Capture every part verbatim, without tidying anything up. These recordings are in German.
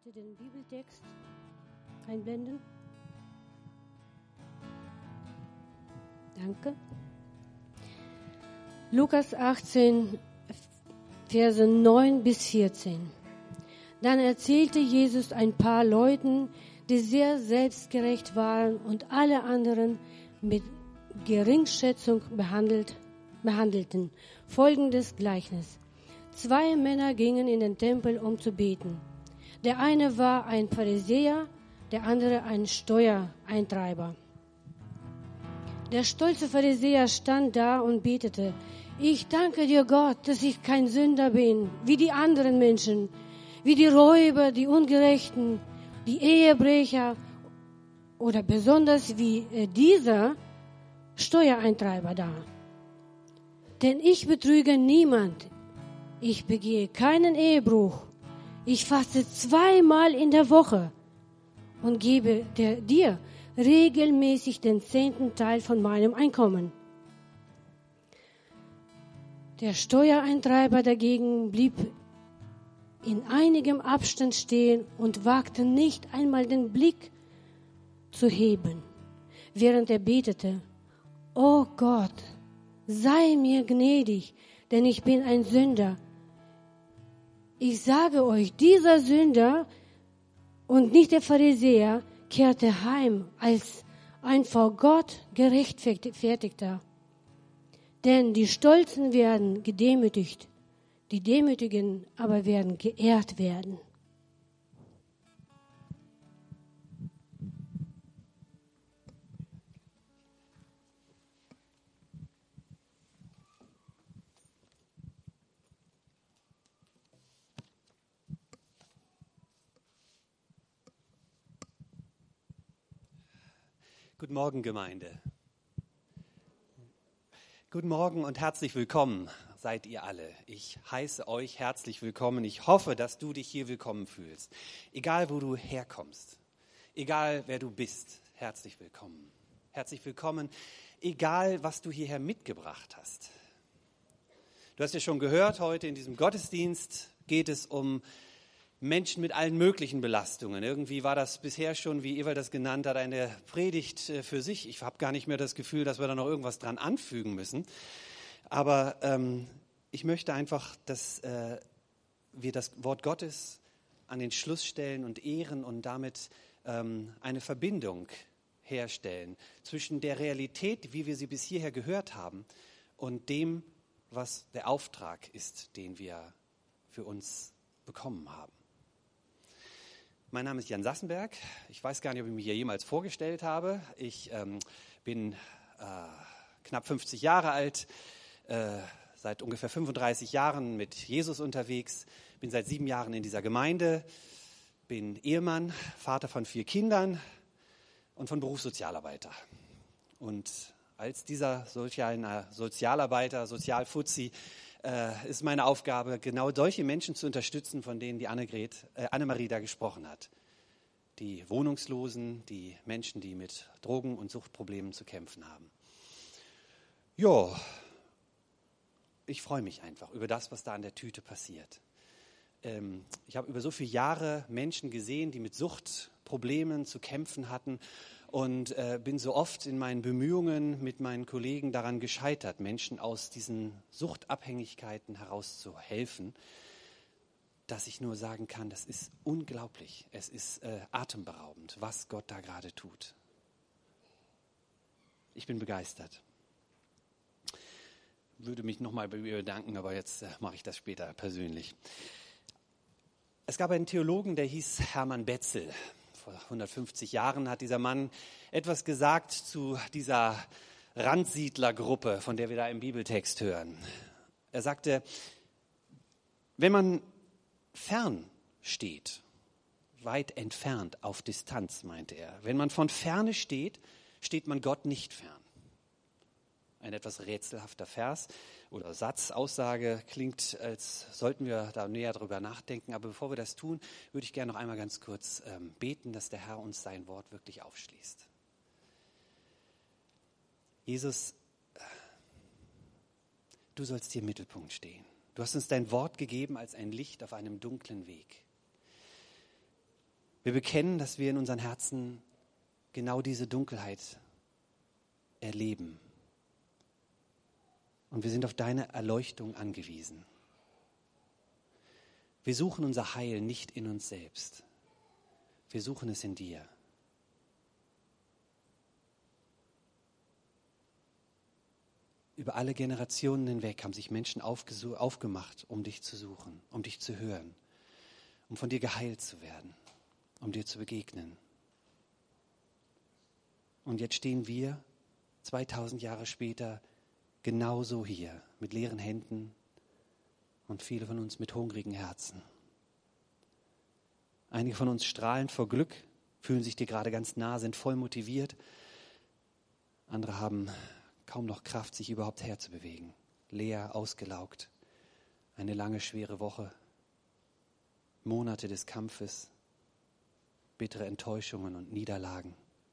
bitte den Bibeltext einblenden. Danke. Lukas achtzehn, Verse neun bis vierzehn. Dann erzählte Jesus ein paar Leuten, die sehr selbstgerecht waren und alle anderen mit Geringschätzung behandelt, behandelten, folgendes Gleichnis. Zwei Männer gingen in den Tempel, um zu beten. Der eine war ein Pharisäer, der andere ein Steuereintreiber. Der stolze Pharisäer stand da und betete: Ich danke dir, Gott, dass ich kein Sünder bin, wie die anderen Menschen, wie die Räuber, die Ungerechten, die Ehebrecher oder besonders wie äh, dieser Steuereintreiber da. Denn ich betrüge niemand. Ich begehe keinen Ehebruch. Ich faste zweimal in der Woche und gebe der, dir regelmäßig den zehnten Teil von meinem Einkommen. Der Steuereintreiber dagegen blieb in einigem Abstand stehen und wagte nicht einmal den Blick zu heben, während er betete: O Gott, sei mir gnädig, denn ich bin ein Sünder. Ich sage euch, dieser Sünder und nicht der Pharisäer kehrte heim als ein vor Gott gerechtfertigter. Denn die Stolzen werden gedemütigt, die Demütigen aber werden geehrt werden. Guten Morgen, Gemeinde. Guten Morgen und herzlich willkommen seid ihr alle. Ich heiße euch herzlich willkommen. Ich hoffe, dass du dich hier willkommen fühlst. Egal, wo du herkommst, egal, wer du bist, herzlich willkommen. Herzlich willkommen, egal, was du hierher mitgebracht hast. Du hast ja schon gehört, heute in diesem Gottesdienst geht es um Menschen mit allen möglichen Belastungen. Irgendwie war das bisher schon, wie Ewald das genannt hat, eine Predigt für sich. Ich habe gar nicht mehr das Gefühl, dass wir da noch irgendwas dran anfügen müssen. Aber ähm, ich möchte einfach, dass äh, wir das Wort Gottes an den Schluss stellen und ehren und damit ähm, eine Verbindung herstellen zwischen der Realität, wie wir sie bis hierher gehört haben, und dem, was der Auftrag ist, den wir für uns bekommen haben. Mein Name ist Jan Sassenberg. Ich weiß gar nicht, ob ich mich hier jemals vorgestellt habe. Ich ähm, bin äh, knapp fünfzig Jahre alt, äh, seit ungefähr fünfunddreißig Jahren mit Jesus unterwegs, bin seit sieben Jahren in dieser Gemeinde, bin Ehemann, Vater von vier Kindern und von Beruf Sozialarbeiter. Und als dieser Sozial- Sozialarbeiter, Sozialfuzzi, äh, ist meine Aufgabe, genau solche Menschen zu unterstützen, von denen die Annegret, äh, Annemarie da gesprochen hat. Die Wohnungslosen, die Menschen, die mit Drogen- und Suchtproblemen zu kämpfen haben. Jo, ich freue mich einfach über das, was da an der Tüte passiert. Ähm, ich habe über so viele Jahre Menschen gesehen, die mit Suchtproblemen zu kämpfen hatten, und äh, bin so oft in meinen Bemühungen mit meinen Kollegen daran gescheitert, Menschen aus diesen Suchtabhängigkeiten herauszuhelfen, dass ich nur sagen kann, das ist unglaublich, es ist äh, atemberaubend, was Gott da gerade tut. Ich bin begeistert. Würde mich nochmal bei ihr bedanken, aber jetzt äh, mache ich das später persönlich. Es gab einen Theologen, der hieß Hermann Betzel. Vor hundertfünfzig Jahren hat dieser Mann etwas gesagt zu dieser Randsiedlergruppe, von der wir da im Bibeltext hören. Er sagte, wenn man fern steht, weit entfernt, auf Distanz, meinte er, wenn man von Ferne steht, steht man Gott nicht fern. Ein etwas rätselhafter Vers oder Satz, Aussage klingt, als sollten wir da näher drüber nachdenken. Aber bevor wir das tun, würde ich gerne noch einmal ganz kurz ähm, beten, dass der Herr uns sein Wort wirklich aufschließt. Jesus, du sollst hier im Mittelpunkt stehen. Du hast uns dein Wort gegeben als ein Licht auf einem dunklen Weg. Wir bekennen, dass wir in unseren Herzen genau diese Dunkelheit erleben. Und wir sind auf deine Erleuchtung angewiesen. Wir suchen unser Heil nicht in uns selbst. Wir suchen es in dir. Über alle Generationen hinweg haben sich Menschen aufgesu- aufgemacht, um dich zu suchen, um dich zu hören, um von dir geheilt zu werden, um dir zu begegnen. Und jetzt stehen wir zweitausend Jahre später genauso hier, mit leeren Händen und viele von uns mit hungrigen Herzen. Einige von uns strahlen vor Glück, fühlen sich dir gerade ganz nah, sind voll motiviert. Andere haben kaum noch Kraft, sich überhaupt herzubewegen. Leer, ausgelaugt, eine lange, schwere Woche, Monate des Kampfes, bittere Enttäuschungen und Niederlagen.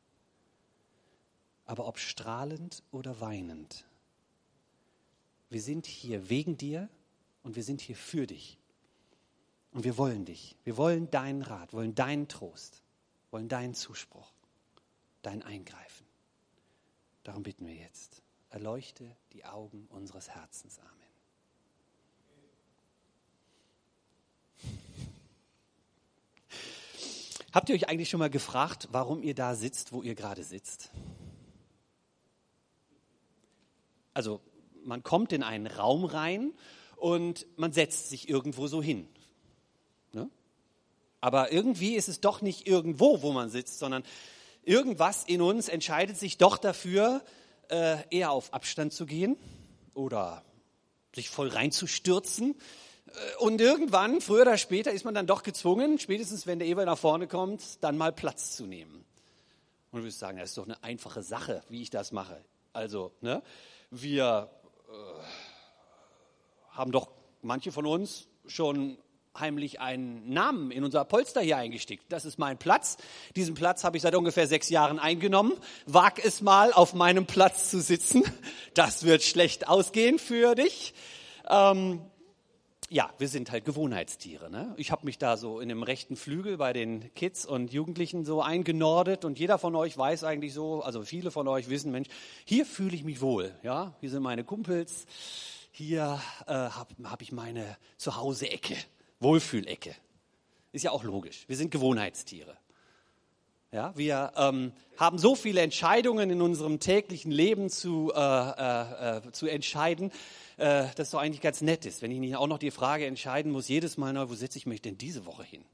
Aber ob strahlend oder weinend, wir sind hier wegen dir und wir sind hier für dich. Und wir wollen dich. Wir wollen deinen Rat, wollen deinen Trost, wollen deinen Zuspruch, dein Eingreifen. Darum bitten wir jetzt. Erleuchte die Augen unseres Herzens. Amen. Habt ihr euch eigentlich schon mal gefragt, warum ihr da sitzt, wo ihr gerade sitzt? Also man kommt in einen Raum rein und man setzt sich irgendwo so hin. Ne? Aber irgendwie ist es doch nicht irgendwo, wo man sitzt, sondern irgendwas in uns entscheidet sich doch dafür, äh, eher auf Abstand zu gehen oder sich voll reinzustürzen. Und irgendwann, früher oder später, ist man dann doch gezwungen, spätestens wenn der Eber nach vorne kommt, dann mal Platz zu nehmen. Und du würdest sagen, das ist doch eine einfache Sache, wie ich das mache. Also, ne, wir äh, haben doch manche von uns schon heimlich einen Namen in unser Polster hier eingestickt. Das ist mein Platz. Diesen Platz habe ich seit ungefähr sechs Jahren eingenommen. Wag es mal, auf meinem Platz zu sitzen. Das wird schlecht ausgehen für dich. Ähm, Ja, wir sind halt Gewohnheitstiere. Ne? Ich habe mich da so in dem rechten Flügel bei den Kids und Jugendlichen so eingenordet und jeder von euch weiß eigentlich so, also viele von euch wissen, Mensch, hier fühle ich mich wohl. Ja, hier sind meine Kumpels, hier äh, habe hab ich meine Zuhause-Ecke, Wohlfühlecke. Ist ja auch logisch. Wir sind Gewohnheitstiere. Ja, wir ähm, haben so viele Entscheidungen in unserem täglichen Leben zu, äh, äh, äh, zu entscheiden, äh, dass es doch eigentlich ganz nett ist, wenn ich nicht auch noch die Frage entscheiden muss, jedes Mal neu, wo setze ich mich denn diese Woche hin?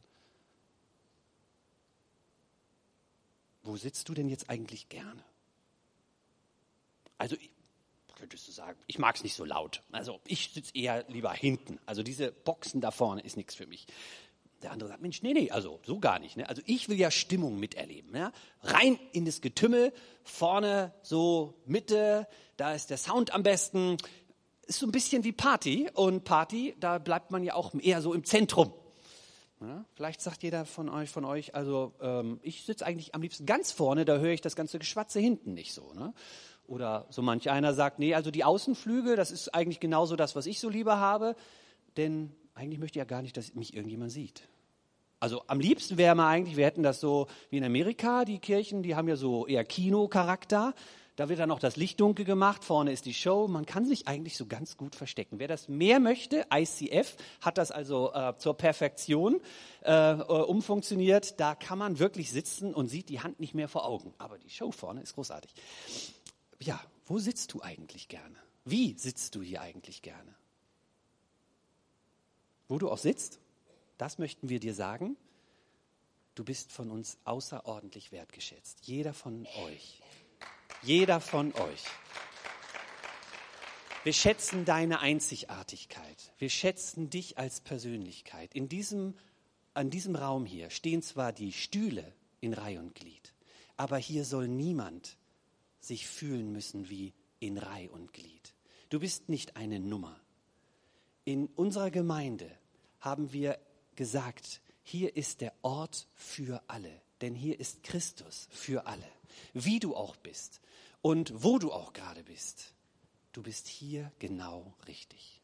Wo sitzt du denn jetzt eigentlich gerne? Also, ich, könntest du sagen, ich mag es nicht so laut. Also, ich sitze eher lieber hinten. Also, diese Boxen da vorne ist nichts für mich. Der andere sagt, Mensch, nee, nee, also so gar nicht. Ne? Also ich will ja Stimmung miterleben. Ja? Rein in das Getümmel, vorne so Mitte, da ist der Sound am besten. Ist so ein bisschen wie Party. Und Party, da bleibt man ja auch eher so im Zentrum. Ja? Vielleicht sagt jeder von euch, von euch also ähm, ich sitze eigentlich am liebsten ganz vorne, da höre ich das ganze Geschwatze hinten nicht so. Ne? Oder so manch einer sagt, nee, also die Außenflügel, das ist eigentlich genauso das, was ich so lieber habe. Denn eigentlich möchte ich ja gar nicht, dass mich irgendjemand sieht. Also am liebsten wäre mal eigentlich, wir hätten das so wie in Amerika, die Kirchen, die haben ja so eher Kino-Charakter. Da wird dann noch das Licht dunkel gemacht, vorne ist die Show. Man kann sich eigentlich so ganz gut verstecken. Wer das mehr möchte, I C F hat das also äh, zur Perfektion äh, umfunktioniert. Da kann man wirklich sitzen und sieht die Hand nicht mehr vor Augen. Aber die Show vorne ist großartig. Ja, wo sitzt du eigentlich gerne? Wie sitzt du hier eigentlich gerne? Wo du auch sitzt, das möchten wir dir sagen, du bist von uns außerordentlich wertgeschätzt. Jeder von euch. Jeder von euch. Wir schätzen deine Einzigartigkeit. Wir schätzen dich als Persönlichkeit. In diesem, an diesem Raum hier stehen zwar die Stühle in Reih und Glied, aber hier soll niemand sich fühlen müssen wie in Reih und Glied. Du bist nicht eine Nummer. In unserer Gemeinde haben wir gesagt, hier ist der Ort für alle, denn hier ist Christus für alle. Wie du auch bist und wo du auch gerade bist, du bist hier genau richtig.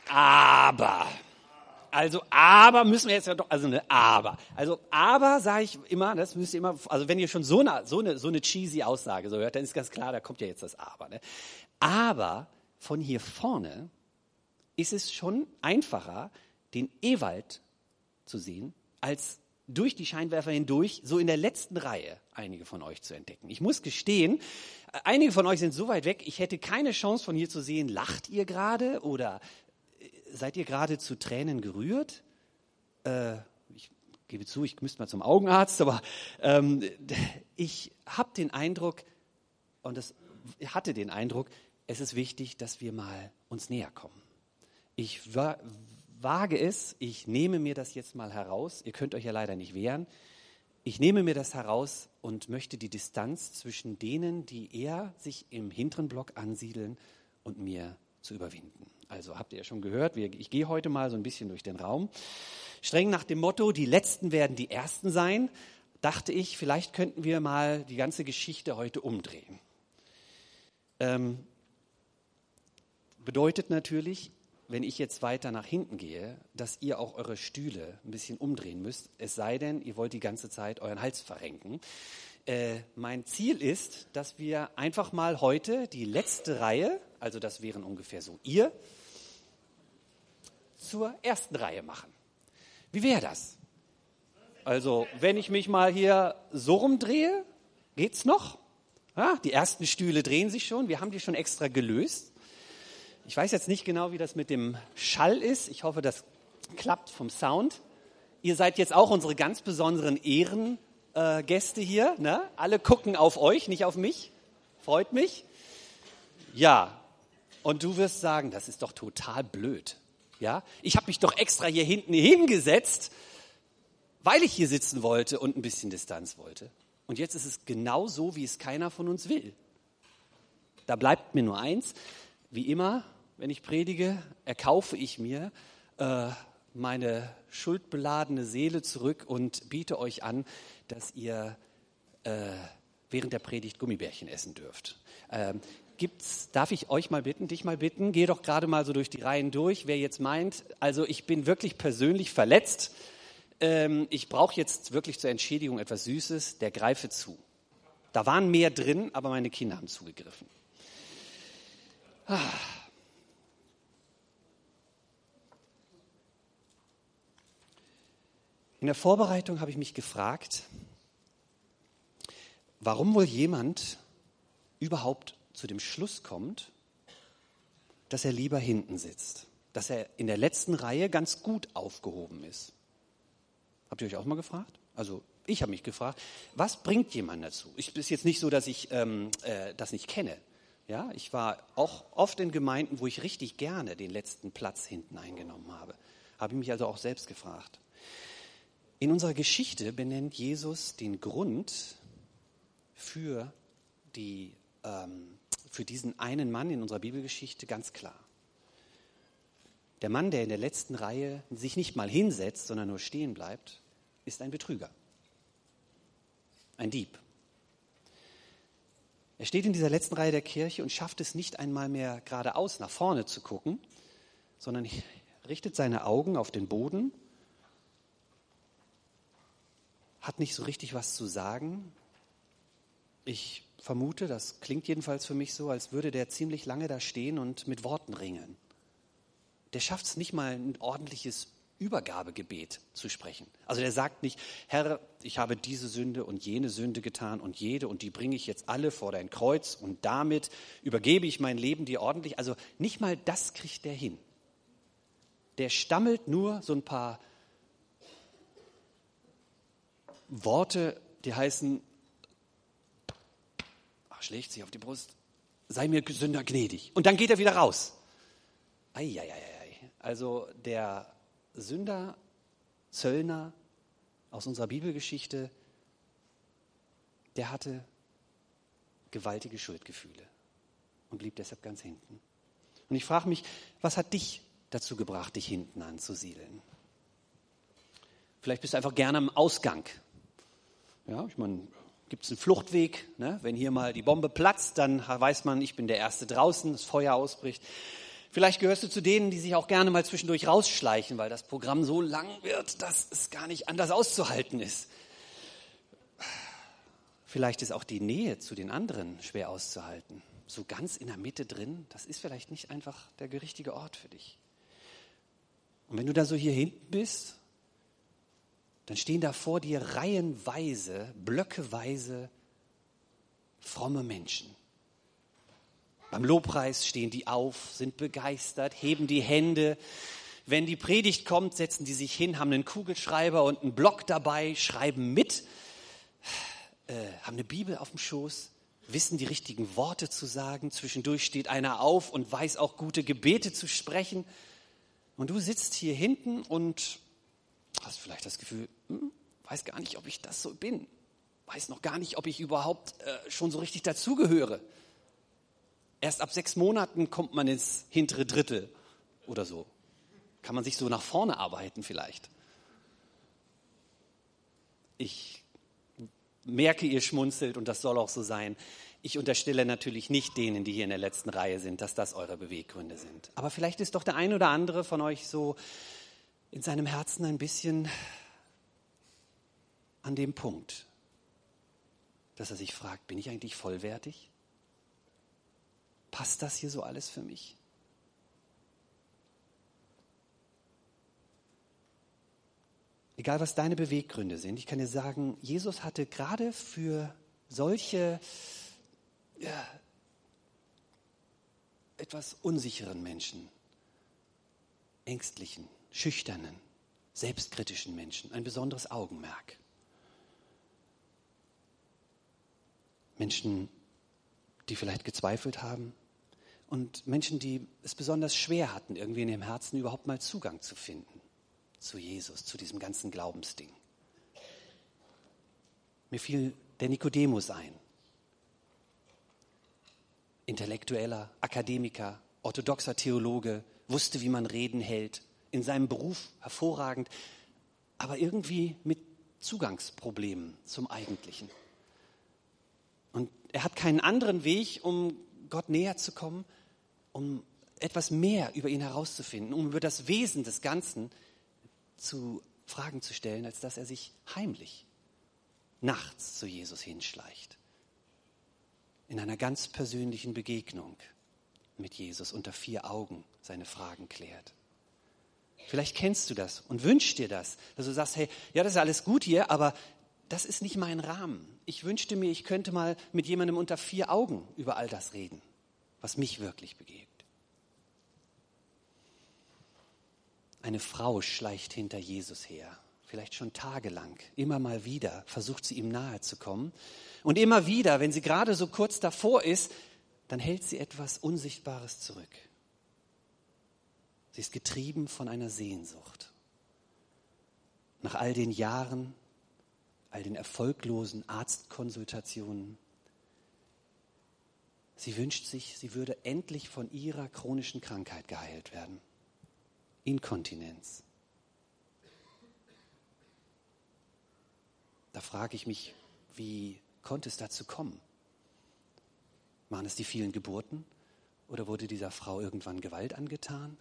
Aber, also aber müssen wir jetzt ja doch, also eine aber. Also aber sage ich immer, das müsst ihr immer, also wenn ihr schon so eine, so eine, so eine cheesy Aussage so hört, dann ist ganz klar, da kommt ja jetzt das Aber. Ne? Aber von hier vorne ist es schon einfacher, den Ewald zu sehen, als durch die Scheinwerfer hindurch, so in der letzten Reihe einige von euch zu entdecken. Ich muss gestehen, einige von euch sind so weit weg, ich hätte keine Chance von hier zu sehen, lacht ihr gerade oder seid ihr gerade zu Tränen gerührt? Äh, ich gebe zu, ich müsste mal zum Augenarzt, aber ähm, ich habe den Eindruck, und das hatte den Eindruck, es ist wichtig, dass wir mal uns näher kommen. Ich wa- wage es, ich nehme mir das jetzt mal heraus, ihr könnt euch ja leider nicht wehren, ich nehme mir das heraus und möchte die Distanz zwischen denen, die eher sich im hinteren Block ansiedeln, und mir zu überwinden. Also habt ihr ja schon gehört, wir, ich gehe heute mal so ein bisschen durch den Raum. Streng nach dem Motto, die Letzten werden die Ersten sein, dachte ich, vielleicht könnten wir mal die ganze Geschichte heute umdrehen. Ähm, bedeutet natürlich, wenn ich jetzt weiter nach hinten gehe, dass ihr auch eure Stühle ein bisschen umdrehen müsst, es sei denn, ihr wollt die ganze Zeit euren Hals verrenken. Äh, mein Ziel ist, dass wir einfach mal heute die letzte Reihe, also das wären ungefähr so ihr, zur ersten Reihe machen. Wie wäre das? Also, wenn ich mich mal hier so rumdrehe, geht's noch? Ja, die ersten Stühle drehen sich schon, wir haben die schon extra gelöst. Ich weiß jetzt nicht genau, wie das mit dem Schall ist. Ich hoffe, das klappt vom Sound. Ihr seid jetzt auch unsere ganz besonderen Ehrengäste äh, hier. Ne? Alle gucken auf euch, nicht auf mich. Freut mich. Ja, und du wirst sagen, das ist doch total blöd. Ja? Ich habe mich doch extra hier hinten hingesetzt, weil ich hier sitzen wollte und ein bisschen Distanz wollte. Und jetzt ist es genau so, wie es keiner von uns will. Da bleibt mir nur eins. Wie immer, wenn ich predige, erkaufe ich mir äh, meine schuldbeladene Seele zurück und biete euch an, dass ihr äh, während der Predigt Gummibärchen essen dürft. Ähm, gibt's, darf ich euch mal bitten, dich mal bitten, geh doch gerade mal so durch die Reihen durch, wer jetzt meint, also ich bin wirklich persönlich verletzt, ähm, ich brauche jetzt wirklich zur Entschädigung etwas Süßes, der greife zu. Da waren mehr drin, aber meine Kinder haben zugegriffen. Ah. In der Vorbereitung habe ich mich gefragt, warum wohl jemand überhaupt zu dem Schluss kommt, dass er lieber hinten sitzt, dass er in der letzten Reihe ganz gut aufgehoben ist. Habt ihr euch auch mal gefragt? Also ich habe mich gefragt, was bringt jemand dazu? Es ist jetzt nicht so, dass ich ähm, äh, das nicht kenne. Ja, ich war auch oft in Gemeinden, wo ich richtig gerne den letzten Platz hinten eingenommen habe. Habe ich mich also auch selbst gefragt. In unserer Geschichte benennt Jesus den Grund für, die, ähm, für diesen einen Mann in unserer Bibelgeschichte ganz klar. Der Mann, der in der letzten Reihe sich nicht mal hinsetzt, sondern nur stehen bleibt, ist ein Betrüger, ein Dieb. Er steht in dieser letzten Reihe der Kirche und schafft es nicht einmal mehr geradeaus nach vorne zu gucken, sondern richtet seine Augen auf den Boden, hat nicht so richtig was zu sagen. Ich vermute, das klingt jedenfalls für mich so, als würde der ziemlich lange da stehen und mit Worten ringen. Der schafft es nicht mal, ein ordentliches Übergabegebet zu sprechen. Also der sagt nicht, Herr, ich habe diese Sünde und jene Sünde getan und jede und die bringe ich jetzt alle vor dein Kreuz und damit übergebe ich mein Leben dir ordentlich. Also nicht mal das kriegt der hin. Der stammelt nur so ein paar Worte, die heißen, ach, schlägt sich auf die Brust, sei mir Sünder gnädig. Und dann geht er wieder raus. Eieiei. Also der Sünder, Zöllner aus unserer Bibelgeschichte, der hatte gewaltige Schuldgefühle und blieb deshalb ganz hinten. Und ich frage mich, was hat dich dazu gebracht, dich hinten anzusiedeln? Vielleicht bist du einfach gerne am Ausgang. Ja, ich meine, gibt es einen Fluchtweg? Ne? Wenn hier mal die Bombe platzt, dann weiß man, ich bin der Erste draußen, das Feuer ausbricht. Vielleicht gehörst du zu denen, die sich auch gerne mal zwischendurch rausschleichen, weil das Programm so lang wird, dass es gar nicht anders auszuhalten ist. Vielleicht ist auch die Nähe zu den anderen schwer auszuhalten. So ganz in der Mitte drin, das ist vielleicht nicht einfach der richtige Ort für dich. Und wenn du da so hier hinten bist, dann stehen da vor dir reihenweise, blöckeweise fromme Menschen. Beim Lobpreis stehen die auf, sind begeistert, heben die Hände. Wenn die Predigt kommt, setzen die sich hin, haben einen Kugelschreiber und einen Block dabei, schreiben mit, äh, haben eine Bibel auf dem Schoß, wissen die richtigen Worte zu sagen. Zwischendurch steht einer auf und weiß auch gute Gebete zu sprechen. Und du sitzt hier hinten und hast vielleicht das Gefühl, hm, weiß gar nicht, ob ich das so bin. Weiß noch gar nicht, ob ich überhaupt äh, schon so richtig dazugehöre. Erst ab sechs Monaten kommt man ins hintere Drittel oder so. Kann man sich so nach vorne arbeiten vielleicht. Ich merke, ihr schmunzelt und das soll auch so sein. Ich unterstelle natürlich nicht denen, die hier in der letzten Reihe sind, dass das eure Beweggründe sind. Aber vielleicht ist doch der ein oder andere von euch so in seinem Herzen ein bisschen an dem Punkt, dass er sich fragt, bin ich eigentlich vollwertig? Passt das hier so alles für mich? Egal, was deine Beweggründe sind, ich kann dir sagen, Jesus hatte gerade für solche ja, etwas unsicheren Menschen, ängstlichen, schüchternen, selbstkritischen Menschen ein besonderes Augenmerk. Menschen, die vielleicht gezweifelt haben und Menschen, die es besonders schwer hatten, irgendwie in ihrem Herzen überhaupt mal Zugang zu finden zu Jesus, zu diesem ganzen Glaubensding. Mir fiel der Nikodemus ein. Intellektueller, Akademiker, orthodoxer Theologe, wusste, wie man Reden hält, in seinem Beruf hervorragend, aber irgendwie mit Zugangsproblemen zum Eigentlichen. Und er hat keinen anderen Weg, um Gott näher zu kommen, um etwas mehr über ihn herauszufinden, um über das Wesen des Ganzen zu Fragen zu stellen, als dass er sich heimlich nachts zu Jesus hinschleicht. In einer ganz persönlichen Begegnung mit Jesus unter vier Augen seine Fragen klärt. Vielleicht kennst du das und wünschst dir das, dass du sagst, hey, ja, das ist alles gut hier, aber das ist nicht mein Rahmen. Ich wünschte mir, ich könnte mal mit jemandem unter vier Augen über all das reden, was mich wirklich begegnet. Eine Frau schleicht hinter Jesus her, vielleicht schon tagelang, immer mal wieder versucht sie ihm nahe zu kommen. Und immer wieder, wenn sie gerade so kurz davor ist, dann hält sie etwas Unsichtbares zurück. Sie ist getrieben von einer Sehnsucht. Nach all den Jahren, all den erfolglosen Arztkonsultationen, sie wünscht sich, sie würde endlich von ihrer chronischen Krankheit geheilt werden. Inkontinenz. Da frage ich mich, wie konnte es dazu kommen? Waren es die vielen Geburten oder wurde dieser Frau irgendwann Gewalt angetan?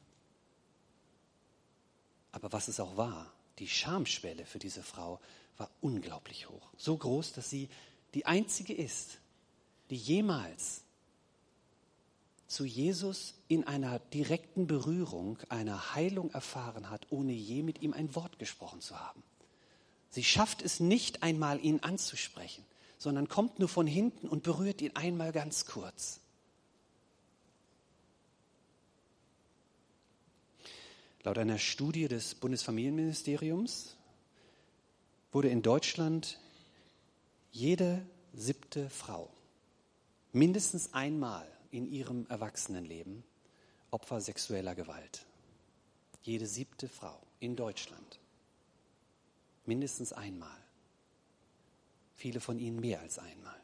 Aber was es auch war, die Schamschwelle für diese Frau war unglaublich hoch. So groß, dass sie die einzige ist, die jemals zu Jesus in einer direkten Berührung einer Heilung erfahren hat, ohne je mit ihm ein Wort gesprochen zu haben. Sie schafft es nicht einmal, ihn anzusprechen, sondern kommt nur von hinten und berührt ihn einmal ganz kurz. Laut einer Studie des Bundesfamilienministeriums wurde in Deutschland jede siebte Frau mindestens einmal in ihrem Erwachsenenleben Opfer sexueller Gewalt. Jede siebte Frau in Deutschland. Mindestens einmal. Viele von ihnen mehr als einmal.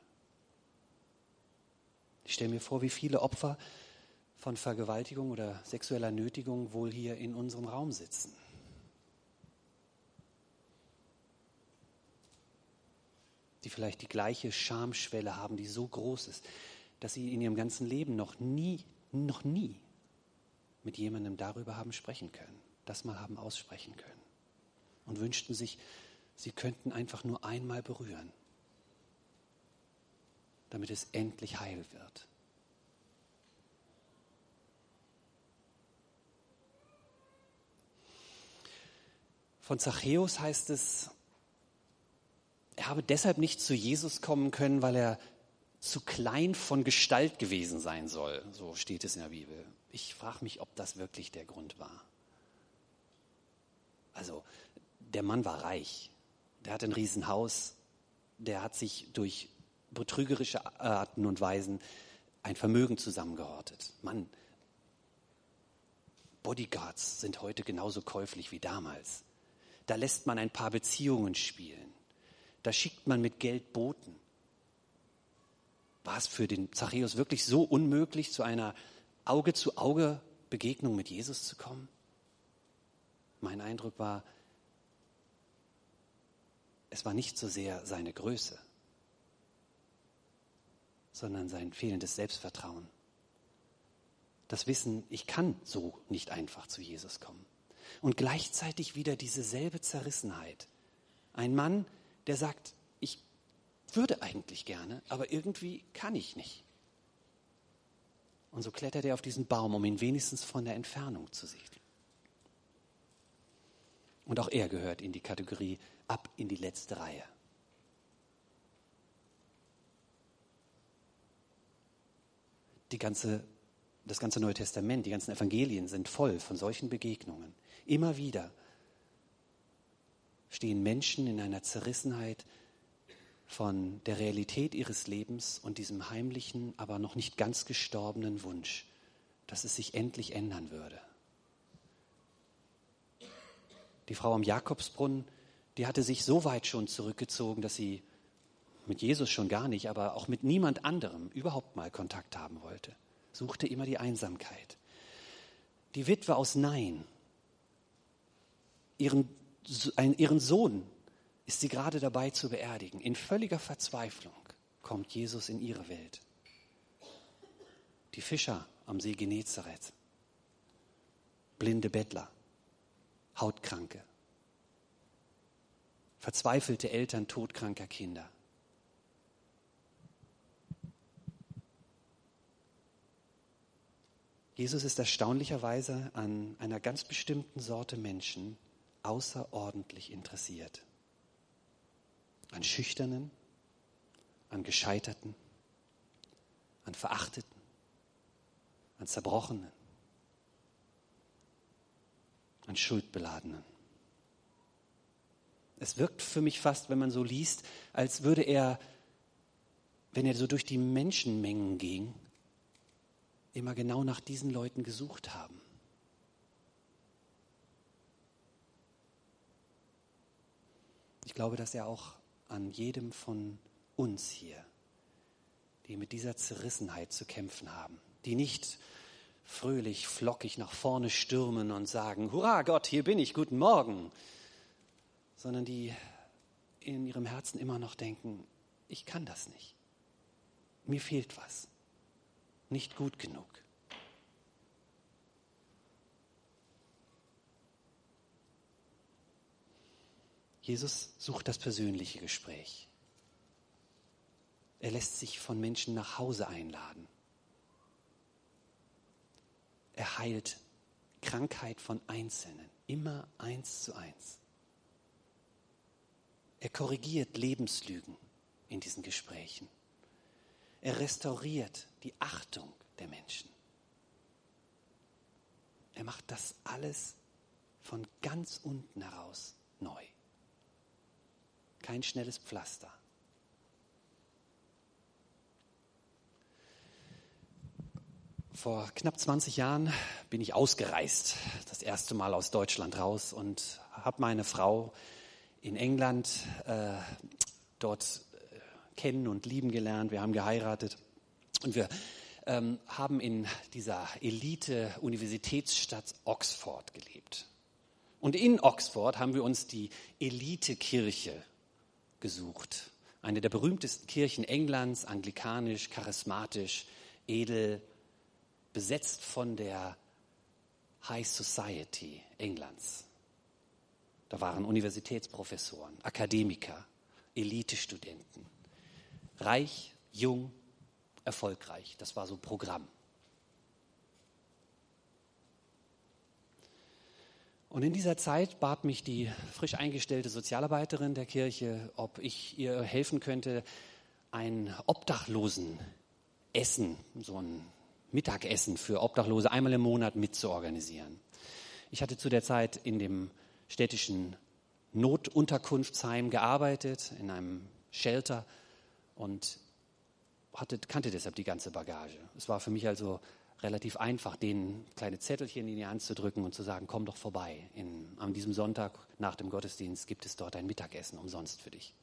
Ich stelle mir vor, wie viele Opfer von Vergewaltigung oder sexueller Nötigung wohl hier in unserem Raum sitzen. Die vielleicht die gleiche Schamschwelle haben, die so groß ist, dass sie in ihrem ganzen Leben noch nie, noch nie mit jemandem darüber haben sprechen können, das mal haben aussprechen können und wünschten sich, sie könnten einfach nur einmal berühren, damit es endlich heil wird. Von Zachäus heißt es, er habe deshalb nicht zu Jesus kommen können, weil er zu klein von Gestalt gewesen sein soll. So steht es in der Bibel. Ich frage mich, ob das wirklich der Grund war. Also, der Mann war reich. Der hatte ein Riesenhaus. Der hat sich durch betrügerische Arten und Weisen ein Vermögen zusammengehortet. Mann, Bodyguards sind heute genauso käuflich wie damals. Da lässt man ein paar Beziehungen spielen. Da schickt man mit Geld Boten. War es für den Zachäus wirklich so unmöglich, zu einer Auge-zu-Auge-Begegnung mit Jesus zu kommen? Mein Eindruck war, es war nicht so sehr seine Größe, sondern sein fehlendes Selbstvertrauen. Das Wissen, ich kann so nicht einfach zu Jesus kommen. Und gleichzeitig wieder diese selbe Zerrissenheit. Ein Mann, der sagt, ich würde eigentlich gerne, aber irgendwie kann ich nicht. Und so klettert er auf diesen Baum, um ihn wenigstens von der Entfernung zu sehen. Und auch er gehört in die Kategorie ab in die letzte Reihe. Die ganze, das ganze Neue Testament, die ganzen Evangelien sind voll von solchen Begegnungen. Immer wieder stehen Menschen in einer Zerrissenheit von der Realität ihres Lebens und diesem heimlichen, aber noch nicht ganz gestorbenen Wunsch, dass es sich endlich ändern würde. Die Frau am Jakobsbrunnen, die hatte sich so weit schon zurückgezogen, dass sie mit Jesus schon gar nicht, aber auch mit niemand anderem überhaupt mal Kontakt haben wollte. Suchte immer die Einsamkeit. Die Witwe aus Nain, ihren, ihren Sohn ist sie gerade dabei zu beerdigen. In völliger Verzweiflung kommt Jesus in ihre Welt. Die Fischer am See Genezareth, blinde Bettler, Hautkranke, verzweifelte Eltern todkranker Kinder. Jesus ist erstaunlicherweise an einer ganz bestimmten Sorte Menschen außerordentlich interessiert. An Schüchternen, an Gescheiterten, an Verachteten, an Zerbrochenen, an Schuldbeladenen. Es wirkt für mich fast, wenn man so liest, als würde er, wenn er so durch die Menschenmengen ging, immer genau nach diesen Leuten gesucht haben. Ich glaube, dass er auch an jedem von uns hier, die mit dieser Zerrissenheit zu kämpfen haben, die nicht fröhlich, flockig nach vorne stürmen und sagen, Hurra Gott, hier bin ich, guten Morgen, sondern die in ihrem Herzen immer noch denken, ich kann das nicht, mir fehlt was, nicht gut genug. Jesus sucht das persönliche Gespräch. Er lässt sich von Menschen nach Hause einladen. Er heilt Krankheit von Einzelnen, immer eins zu eins. Er korrigiert Lebenslügen in diesen Gesprächen. Er restauriert die Achtung der Menschen. Er macht das alles von ganz unten heraus neu. Kein schnelles Pflaster. Vor knapp zwanzig Jahren bin ich ausgereist, das erste Mal aus Deutschland raus und habe meine Frau in England äh, dort äh, kennen und lieben gelernt. Wir haben geheiratet und wir ähm, haben in dieser Elite-Universitätsstadt Oxford gelebt. Und in Oxford haben wir uns die Elite-Kirche gesucht. Eine der berühmtesten Kirchen Englands, anglikanisch, charismatisch, edel, besetzt von der High Society Englands. Da waren Universitätsprofessoren, Akademiker, Elitestudenten. Reich, jung, erfolgreich. Das war so Programm. Und in dieser Zeit bat mich die frisch eingestellte Sozialarbeiterin der Kirche, ob ich ihr helfen könnte, ein Obdachlosenessen, so ein Mittagessen für Obdachlose einmal im Monat mitzuorganisieren. Ich hatte zu der Zeit in dem städtischen Notunterkunftsheim gearbeitet, in einem Shelter und hatte, kannte deshalb die ganze Bagage. Es war für mich also relativ einfach, denen kleine Zettelchen in die Hand zu drücken und zu sagen, komm doch vorbei. In, an diesem Sonntag nach dem Gottesdienst gibt es dort ein Mittagessen umsonst für dich.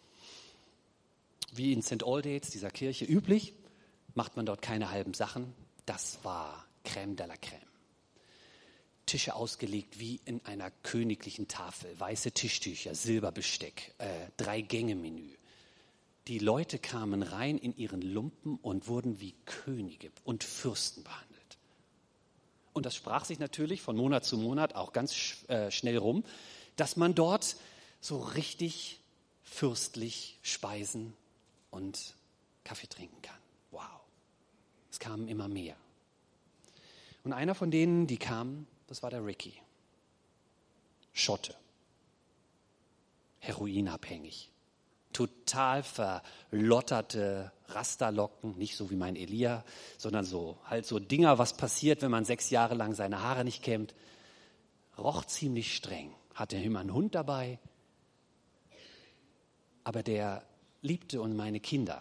Wie in Sankt Aldates, dieser Kirche, üblich, macht man dort keine halben Sachen. Das war Crème de la Crème. Tische ausgelegt wie in einer königlichen Tafel, weiße Tischtücher, Silberbesteck, äh, Drei-Gänge-Menü. Die Leute kamen rein in ihren Lumpen und wurden wie Könige und Fürsten behandelt. Und das sprach sich natürlich von Monat zu Monat auch ganz sch- äh, schnell rum, dass man dort so richtig fürstlich speisen und Kaffee trinken kann. Wow. Es kamen immer mehr. Und einer von denen, die kamen, das war der Ricky. Schotte. Heroinabhängig. Total verlotterte Rasterlocken, nicht so wie mein Elia, sondern so halt so Dinger, was passiert, wenn man sechs Jahre lang seine Haare nicht kämmt. Roch ziemlich streng, hatte immer einen Hund dabei, aber der liebte und meine Kinder.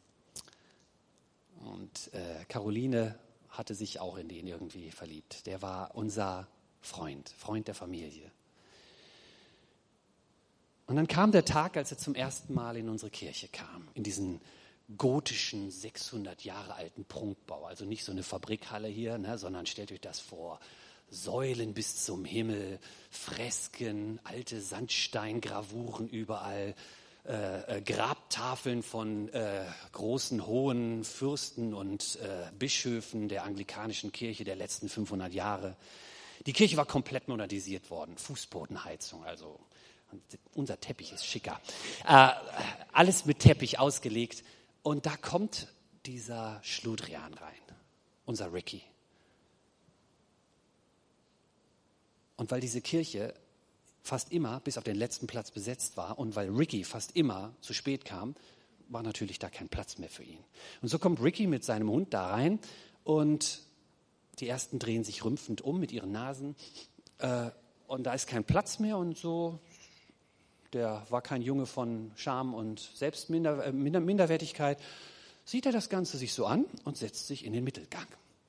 Und äh, Caroline hatte sich auch in den irgendwie verliebt. Der war unser Freund, Freund der Familie. Und dann kam der Tag, als er zum ersten Mal in unsere Kirche kam, in diesen gotischen, sechshundert Jahre alten Prunkbau. Also nicht so eine Fabrikhalle hier, ne, sondern stellt euch das vor. Säulen bis zum Himmel, Fresken, alte Sandsteingravuren überall, äh, äh, Grabtafeln von äh, großen, hohen Fürsten und äh, Bischöfen der anglikanischen Kirche der letzten fünfhundert Jahre. Die Kirche war komplett modernisiert worden, Fußbodenheizung, also und unser Teppich ist schicker. Äh, alles mit Teppich ausgelegt. Und da kommt dieser Schludrian rein, unser Ricky. Und weil diese Kirche fast immer bis auf den letzten Platz besetzt war und weil Ricky fast immer zu spät kam, war natürlich da kein Platz mehr für ihn. Und so kommt Ricky mit seinem Hund da rein und die ersten drehen sich rümpfend um mit ihren Nasen. Äh, und da ist kein Platz mehr und so. Der war kein Junge von Scham und Selbstminderwertigkeit, sieht er das Ganze sich so an und setzt sich in den Mittelgang.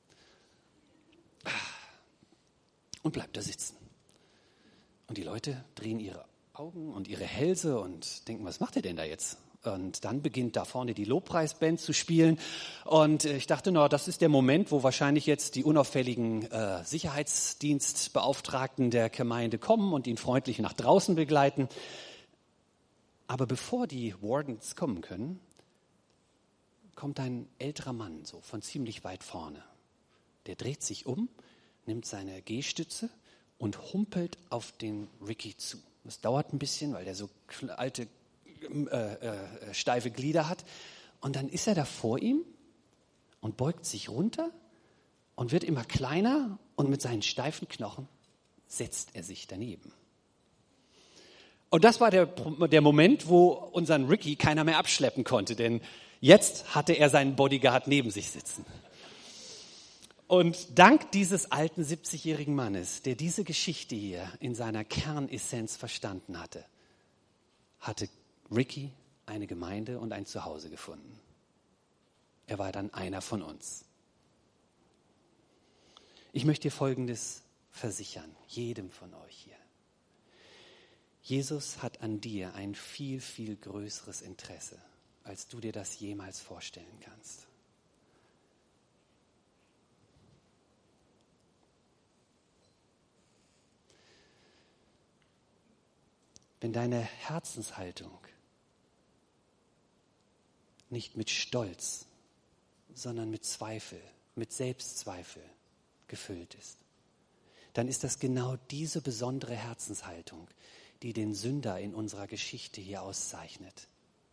Und bleibt da sitzen. Und die Leute drehen ihre Augen und ihre Hälse und denken, was macht ihr denn da jetzt? Und dann beginnt da vorne die Lobpreisband zu spielen. Und ich dachte, na, das ist der Moment, wo wahrscheinlich jetzt die unauffälligen äh, Sicherheitsdienstbeauftragten der Gemeinde kommen und ihn freundlich nach draußen begleiten. Aber bevor die Wardens kommen können, kommt ein älterer Mann, so von ziemlich weit vorne. Der dreht sich um, nimmt seine Gehstütze und humpelt auf den Ricky zu. Das dauert ein bisschen, weil der so alte, äh, äh, steife Glieder hat. Und dann ist er da vor ihm und beugt sich runter und wird immer kleiner und mit seinen steifen Knochen setzt er sich daneben. Und das war der, der Moment, wo unseren Ricky keiner mehr abschleppen konnte, denn jetzt hatte er seinen Bodyguard neben sich sitzen. Und dank dieses alten siebzigjährigen Mannes, der diese Geschichte hier in seiner Kernessenz verstanden hatte, hatte Ricky eine Gemeinde und ein Zuhause gefunden. Er war dann einer von uns. Ich möchte dir Folgendes versichern, jedem von euch hier. Jesus hat an dir ein viel, viel größeres Interesse, als du dir das jemals vorstellen kannst. Wenn deine Herzenshaltung nicht mit Stolz, sondern mit Zweifel, mit Selbstzweifel gefüllt ist, dann ist das genau diese besondere Herzenshaltung, die den Sünder in unserer Geschichte hier auszeichnet.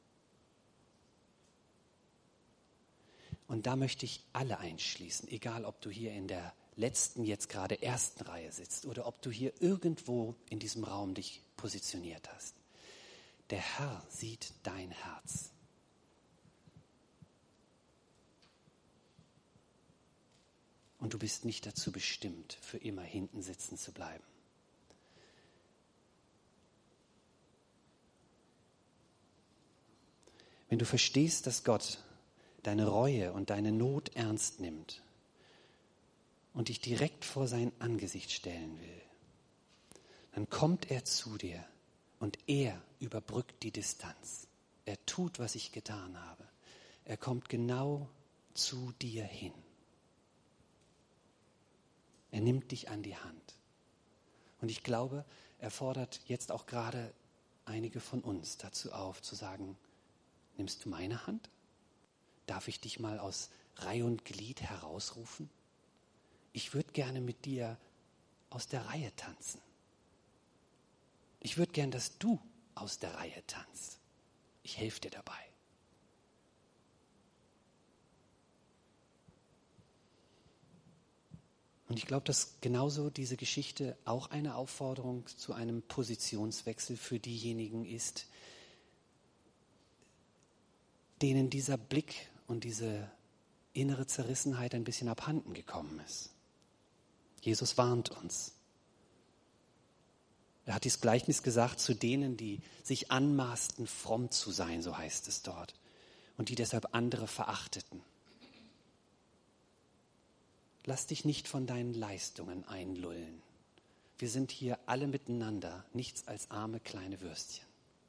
Und da möchte ich alle einschließen, egal ob du hier in der letzten, jetzt gerade ersten Reihe sitzt oder ob du hier irgendwo in diesem Raum dich positioniert hast. Der Herr sieht dein Herz. Und du bist nicht dazu bestimmt, für immer hinten sitzen zu bleiben. Wenn du verstehst, dass Gott deine Reue und deine Not ernst nimmt und dich direkt vor sein Angesicht stellen will, dann kommt er zu dir und er überbrückt die Distanz. Er tut, was ich getan habe. Er kommt genau zu dir hin. Er nimmt dich an die Hand. Und ich glaube, er fordert jetzt auch gerade einige von uns dazu auf, zu sagen, nimmst du meine Hand? Darf ich dich mal aus Reihe und Glied herausrufen? Ich würde gerne mit dir aus der Reihe tanzen. Ich würde gern, dass du aus der Reihe tanzt. Ich helfe dir dabei. Und ich glaube, dass genauso diese Geschichte auch eine Aufforderung zu einem Positionswechsel für diejenigen ist, denen dieser Blick und diese innere Zerrissenheit ein bisschen abhanden gekommen ist. Jesus warnt uns. Er hat dieses Gleichnis gesagt zu denen, die sich anmaßten, fromm zu sein, so heißt es dort, und die deshalb andere verachteten. Lass dich nicht von deinen Leistungen einlullen. Wir sind hier alle miteinander nichts als arme kleine Würstchen.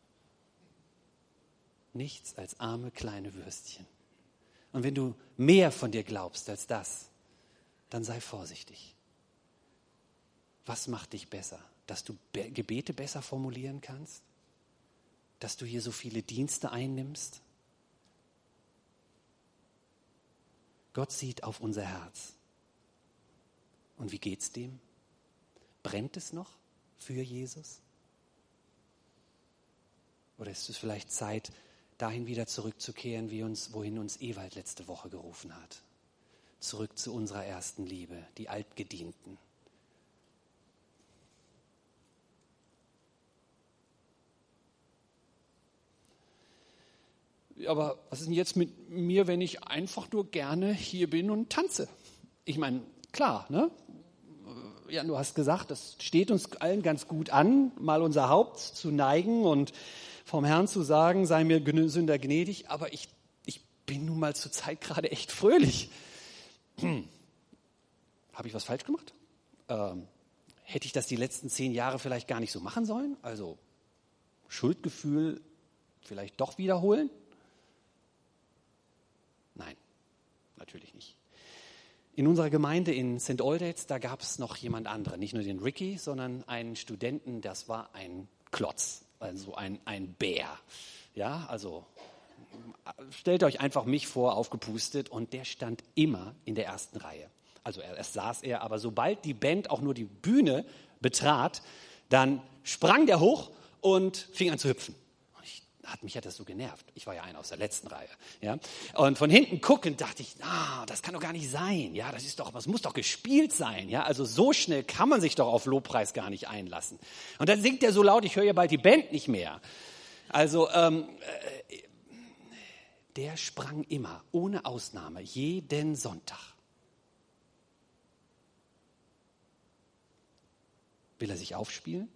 Nichts als arme kleine Würstchen. Und wenn du mehr von dir glaubst als das, dann sei vorsichtig. Was macht dich besser? Dass du Be- Gebete besser formulieren kannst? Dass du hier so viele Dienste einnimmst? Gott sieht auf unser Herz. Und wie geht's dem? Brennt es noch für Jesus? Oder ist es vielleicht Zeit, dahin wieder zurückzukehren, wie uns, wohin uns Ewald letzte Woche gerufen hat? Zurück zu unserer ersten Liebe, die Altgedienten. Aber was ist denn jetzt mit mir, wenn ich einfach nur gerne hier bin und tanze? Ich meine, klar, ne? Ja, du hast gesagt, das steht uns allen ganz gut an, mal unser Haupt zu neigen und vom Herrn zu sagen, sei mir Sünder gnädig, aber ich, ich bin nun mal zur Zeit gerade echt fröhlich. Hm. Habe ich was falsch gemacht? Ähm, hätte ich das die letzten zehn Jahre vielleicht gar nicht so machen sollen? Also Schuldgefühl vielleicht doch wiederholen? Nein, natürlich nicht. In unserer Gemeinde in Sankt Oldates, da gab es noch jemand anderen, nicht nur den Ricky, sondern einen Studenten, das war ein Klotz, also ein, ein Bär. Ja, also stellt euch einfach mich vor, aufgepustet, und der stand immer in der ersten Reihe. Also erst saß er, aber sobald die Band auch nur die Bühne betrat, dann sprang der hoch und fing an zu hüpfen. Hat mich hat das so genervt. Ich war ja einer aus der letzten Reihe. Ja? Und von hinten guckend dachte ich, ah, das kann doch gar nicht sein. Ja, das ist doch, das muss doch gespielt sein. Ja, also so schnell kann man sich doch auf Lobpreis gar nicht einlassen. Und dann singt er so laut, ich höre ja bald die Band nicht mehr. Also ähm, äh, der sprang immer, ohne Ausnahme, jeden Sonntag. Will er sich aufspielen?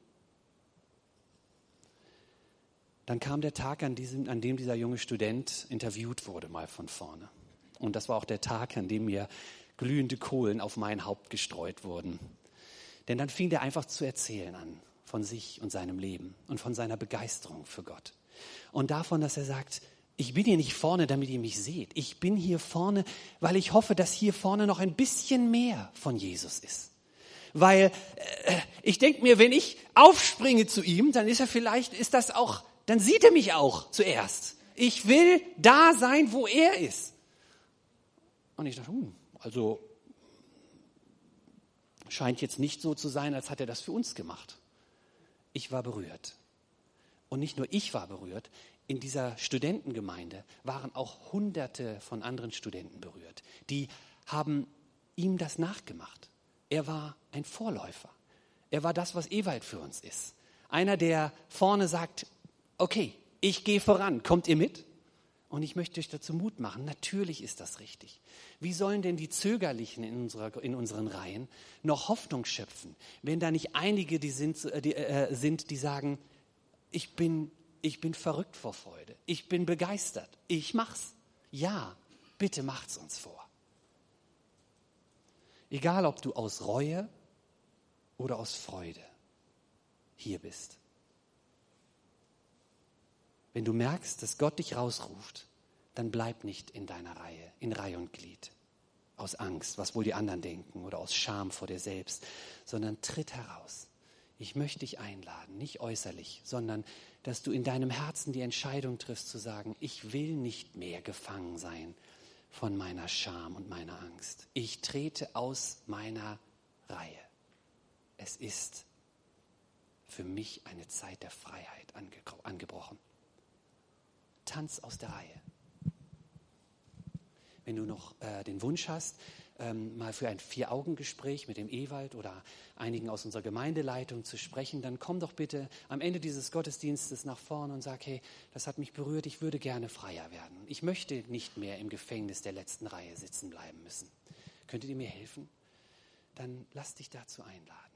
Dann kam der Tag, an, diesem, an dem dieser junge Student interviewt wurde, mal von vorne. Und das war auch der Tag, an dem mir glühende Kohlen auf mein Haupt gestreut wurden. Denn dann fing der einfach zu erzählen an von sich und seinem Leben und von seiner Begeisterung für Gott. Und davon, dass er sagt, ich bin hier nicht vorne, damit ihr mich seht. Ich bin hier vorne, weil ich hoffe, dass hier vorne noch ein bisschen mehr von Jesus ist. Weil äh, ich denke mir, wenn ich aufspringe zu ihm, dann ist er vielleicht, ist das auch... Dann sieht er mich auch zuerst. Ich will da sein, wo er ist. Und ich dachte, hm, also scheint jetzt nicht so zu sein, als hat er das für uns gemacht. Ich war berührt. Und nicht nur ich war berührt, in dieser Studentengemeinde waren auch Hunderte von anderen Studenten berührt. Die haben ihm das nachgemacht. Er war ein Vorläufer. Er war das, was Ewald für uns ist. Einer, der vorne sagt, okay, ich gehe voran, kommt ihr mit? Und ich möchte euch dazu Mut machen, natürlich ist das richtig. Wie sollen denn die Zögerlichen in, unserer, in unseren Reihen noch Hoffnung schöpfen, wenn da nicht einige die sind, die, äh, sind, die sagen, ich bin, ich bin verrückt vor Freude, ich bin begeistert, ich mach's. Ja, bitte macht's uns vor. Egal, ob du aus Reue oder aus Freude hier bist. Wenn du merkst, dass Gott dich rausruft, dann bleib nicht in deiner Reihe, in Reihe und Glied. Aus Angst, was wohl die anderen denken, oder aus Scham vor dir selbst, sondern tritt heraus. Ich möchte dich einladen, nicht äußerlich, sondern dass du in deinem Herzen die Entscheidung triffst, zu sagen, ich will nicht mehr gefangen sein von meiner Scham und meiner Angst. Ich trete aus meiner Reihe. Es ist für mich eine Zeit der Freiheit ange- angebrochen. Tanz aus der Reihe. Wenn du noch äh, den Wunsch hast, ähm, mal für ein Vier-Augen-Gespräch mit dem Ewald oder einigen aus unserer Gemeindeleitung zu sprechen, dann komm doch bitte am Ende dieses Gottesdienstes nach vorne und sag, hey, das hat mich berührt, ich würde gerne freier werden. Ich möchte nicht mehr im Gefängnis der letzten Reihe sitzen bleiben müssen. Könntet ihr mir helfen? Dann lass dich dazu einladen.